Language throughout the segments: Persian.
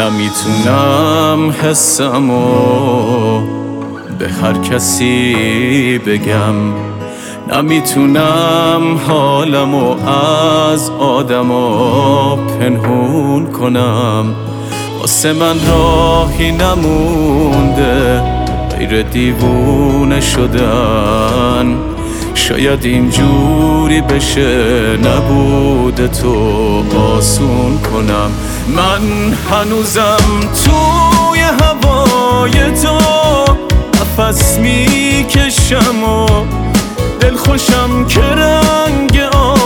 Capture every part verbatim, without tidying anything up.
نمیتونم حسمو به هر کسی بگم، نمیتونم حالمو از آدما پنهون کنم. واسه من راهی نمونده غیر دیوونه شدن، شاید اینجوری بشه نبوده تو آسون کنم. من هنوزم توی هوای تو نفس میکشم و دلخوشم که رنگ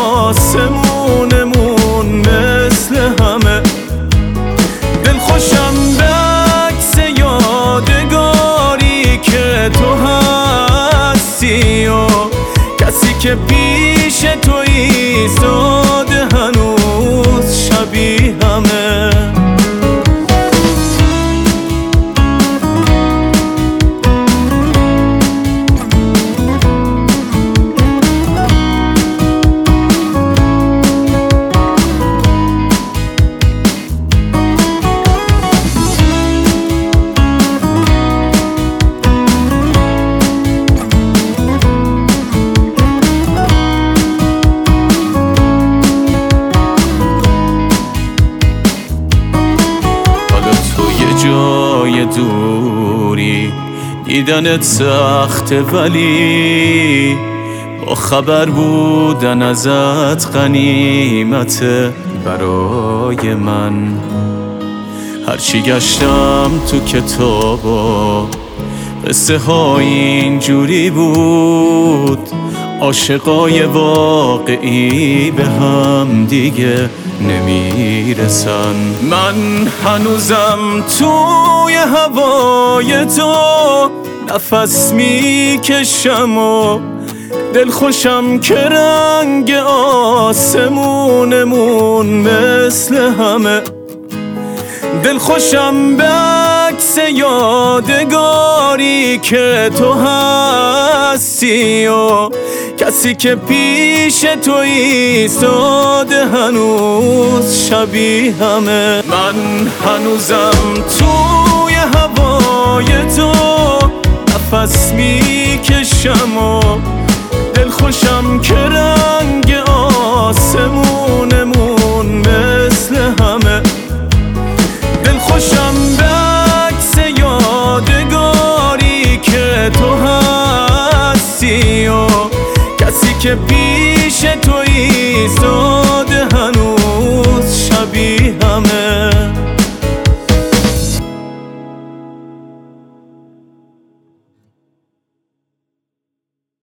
آسمونمون مثل همه، دلخوشم به عکس یادگاری که تو هستی و کسی که پیش تو ایستاده هنوز شبیه همه. جای دوری دیدنت سخته، ولی با خبر بودن ازت غنیمته برای من. هرچی گشتم تو کتابا قصه های اینجوری بود، عاشقای واقعی به هم دیگه نمیرسن. من هنوزم توی هوای تو نفس میکشم و دلخوشم که رنگ آسمونمون مثل همه، دلخوشم به عکس یادگاری که تو هستی و کسی که پیش تو ایستاده هنوز شبیه همه. من هنوزم توی هوای تو نفس میکشم و دلخوشم که رنگ آسمونمون مثل همه، دلخوشم به عکس یادگاری که تو هستی و کسی که پیش تو